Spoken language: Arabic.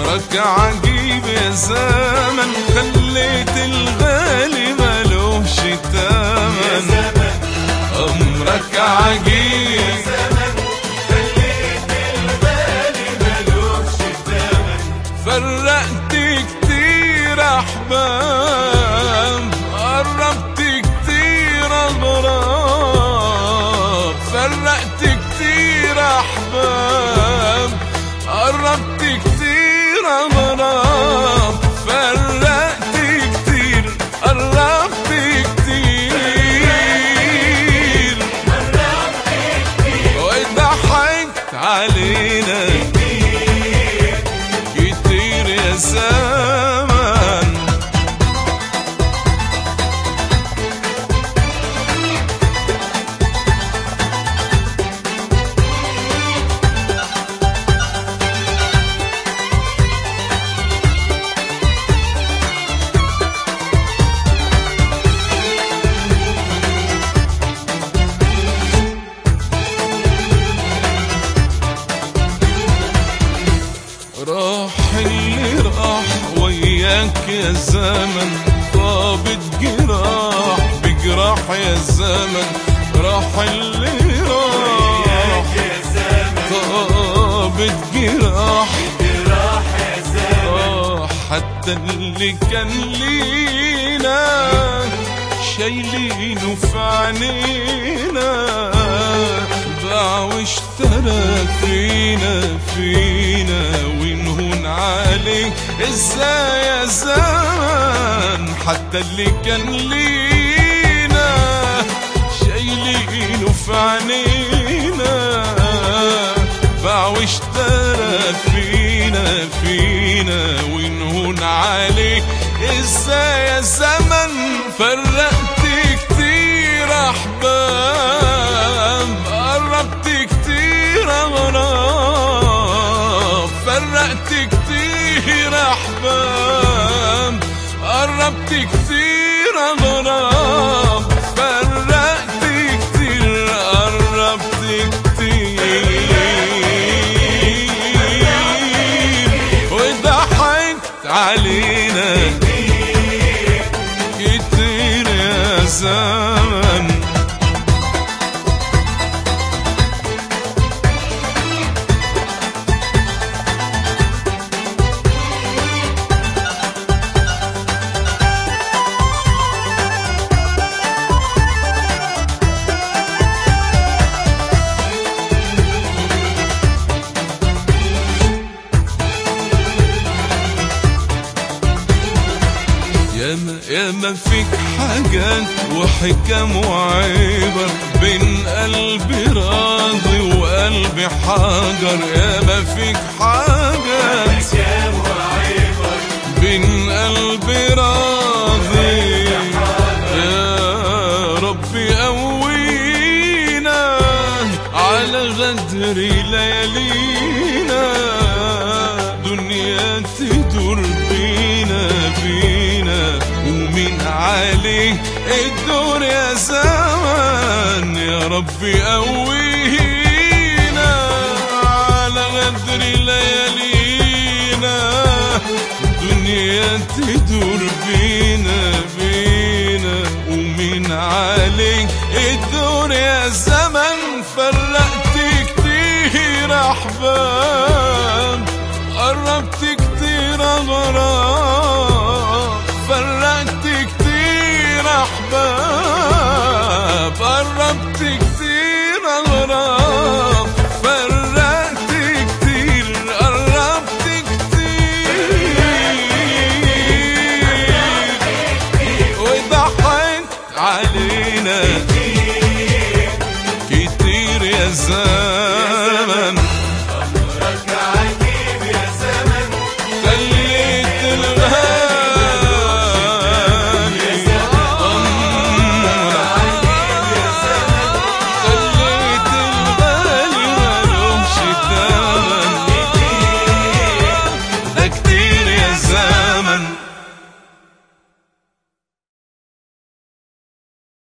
أمرك عجيب يا زمن، خليت الغالي ملوش تمن. أمرك عجيب يا زمن، خليت الغالي ملوش تمن. فرقت كتير أحباب، قربت كتير أغراب. فرقت كتير أحباب، قربت كتير أغراب. فرقت كتير، قربت كتير، وضحكت علينا كتير يا زمان. راح اللي راح وياك يا زمن، طابت جراح بجراح يا زمن. راح اللي راح يا زمن، طابت جراح بجراح يا زمن. حتى اللي كان لينا شايلينه في عينينا، باع واشترى فينا ونهون عليك ازاي يا زمان. حتى اللي كان لينا شايلينه في عينينا، باع واشترى فينا ونهون عليك ازاي يا زمن. فرقت كتير احباب، قربت كتير أغراب. فرقت كتير أحباب، قربت كتير أغراب. فرقت كتير، قربت كتير، وضحكت علينا كتير يا زمن. ياما فيك حاجات وحكم وعبر، بين قلبي راضي وقلبي حجر. ياما فيك حاجات وحكم وعبر، بين قلبي راضي. يا ربي قوينا على غدر ليالينا، دنيا تدور بينا ومين عليه الدور يا زمان. يا ربي قوينا على غدر ليالينا، دنيا تدور بينا ومين عليه الدور يا زمن. فرقت كتير أحباب، قربت كتير أغراب. فرقت كتير أحباب، قربت كتير أغراب. فرقت كتير، قربت كتير، وضحكت علينا كتير يا زمن. أمرك عجيب يا زمن، خليت الغالي ملوش تمن. ده كتير يا زمن.